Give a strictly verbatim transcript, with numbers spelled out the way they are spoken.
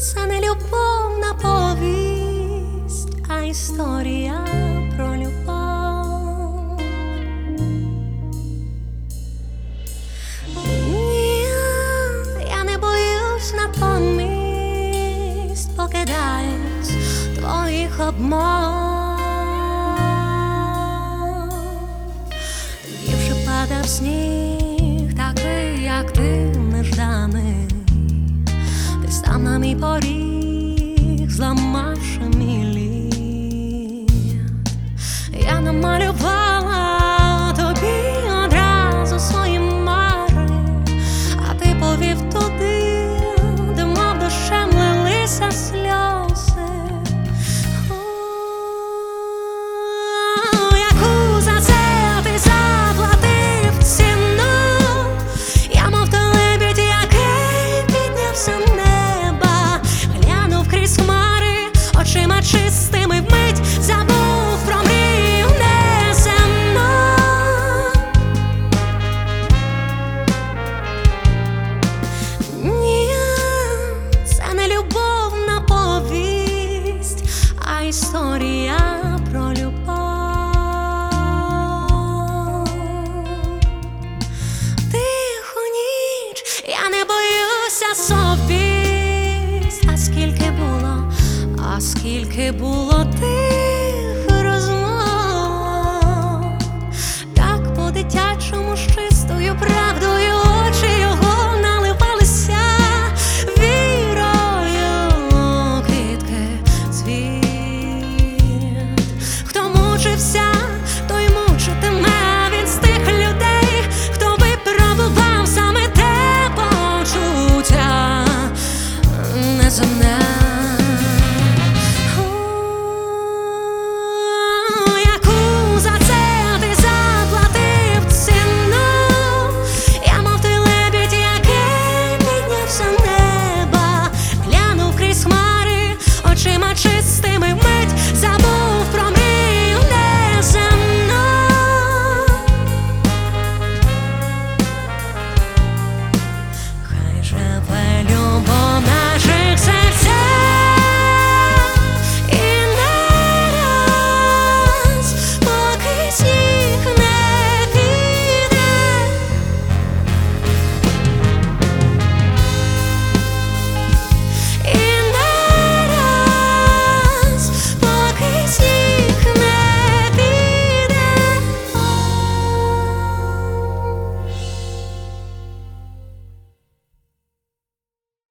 це не любовна повість, а історія про любов. Ні, я не боюсь, натомість покидаюсь твоїх обмов. Тоді вже падав сніг, такий, як ти, нежданий. Ти став на мій поріг, зламавши мій лід. Я намалювала тобі одразу свої мари, а ти повів туди, де мов дощем лилися сльози. О, яку за це ти заплатив ціну? Я мов той лебідь, який піднявся в неба, глянув крізь хмари очима чистими, вмить забув про мрію неземну. Ні, це не любовна повість, а історія про любов. Тиху ніч, я не боюся собі. А скільки було, а скільки було ти.